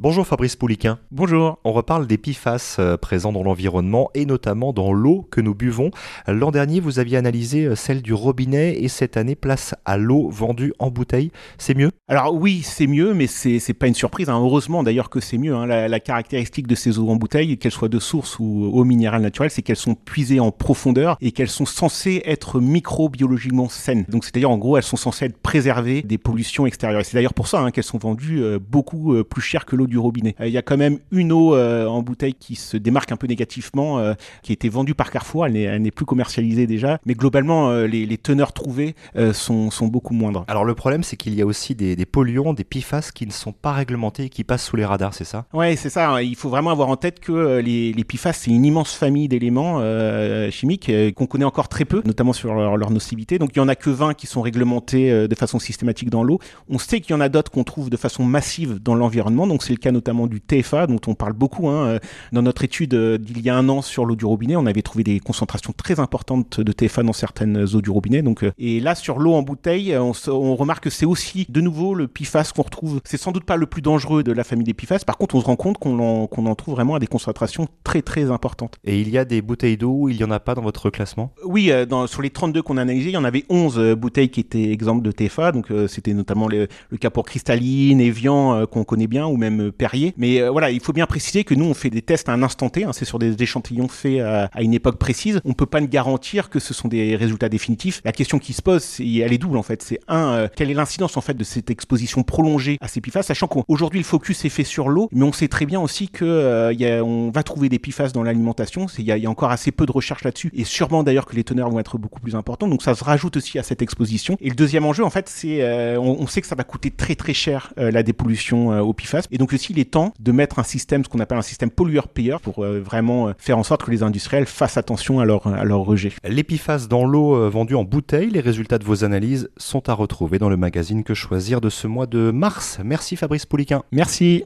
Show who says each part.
Speaker 1: Bonjour Fabrice Pouliquin.
Speaker 2: Bonjour.
Speaker 1: On reparle des PFAS présents dans l'environnement et notamment dans l'eau que nous buvons. L'an dernier, vous aviez analysé celle du robinet et cette année, place à l'eau vendue en bouteille. C'est mieux ?
Speaker 2: Alors oui, c'est mieux, mais c'est pas une surprise. Heureusement d'ailleurs que c'est mieux. La caractéristique de ces eaux en bouteille, qu'elles soient de source ou eau minérale naturelle, c'est qu'elles sont puisées en profondeur et qu'elles sont censées être microbiologiquement saines. Donc c'est-à-dire en gros, elles sont censées être préservées des pollutions extérieures. Et c'est d'ailleurs pour ça qu'elles sont vendues beaucoup plus cher que l'eau du robinet. Il y a quand même une eau en bouteille qui se démarque un peu négativement, qui a été vendue par Carrefour, elle n'est plus commercialisée déjà, mais globalement les teneurs trouvées sont beaucoup moindres.
Speaker 1: Alors le problème, c'est qu'il y a aussi des polluants, des PFAS qui ne sont pas réglementés et qui passent sous les radars, c'est ça ?
Speaker 2: Ouais, c'est ça. Il faut vraiment avoir en tête que les PFAS, c'est une immense famille d'éléments chimiques qu'on connaît encore très peu, notamment sur leur nocivité. Donc il y en a que 20 qui sont réglementés de façon systématique dans l'eau. On sait qu'il y en a d'autres qu'on trouve de façon massive dans l'environnement. Donc c'est le cas notamment du TFA dont on parle beaucoup. Dans notre étude d'il y a un an sur l'eau du robinet, on avait trouvé des concentrations très importantes de TFA dans certaines eaux du robinet. Et là sur l'eau en bouteille, on remarque que c'est aussi de nouveau le PFAS qu'on retrouve. C'est sans doute pas le plus dangereux de la famille des PFAS. Par contre, on se rend compte qu'on en trouve vraiment à des concentrations très très importantes.
Speaker 1: Et il y a des bouteilles d'eau où il n'y en a pas dans votre classement ?
Speaker 2: Oui, sur les 32 qu'on a analysées, il y en avait 11 bouteilles qui étaient exemptes de TFA. Donc c'était notamment le cas pour Cristalline, Evian qu'on connaît bien, ou même Perrier. Mais voilà, il faut bien préciser que nous, on fait des tests à un instant T. C'est sur des échantillons faits à une époque précise. On peut pas ne garantir que ce sont des résultats définitifs. La question qui se pose, elle est double en fait. C'est quelle est l'incidence en fait de cette exposition prolongée à ces PFAS, sachant qu'aujourd'hui le focus est fait sur l'eau, mais on sait très bien aussi que on va trouver des PFAS dans l'alimentation. Il y a encore assez peu de recherches là-dessus, et sûrement d'ailleurs que les teneurs vont être beaucoup plus importantes. Donc ça se rajoute aussi à cette exposition. Et le deuxième enjeu, en fait, c'est on sait que ça va coûter très très cher la dépollution au PFAS. Et donc aussi, il est temps de mettre un système, ce qu'on appelle un système pollueur-payeur, pour vraiment faire en sorte que les industriels fassent attention à leur rejet.
Speaker 1: Les PFAS dans l'eau vendue en bouteille, les résultats de vos analyses sont à retrouver dans le magazine Que Choisir de ce mois de mars. Merci Fabrice Pouliquin.
Speaker 2: Merci.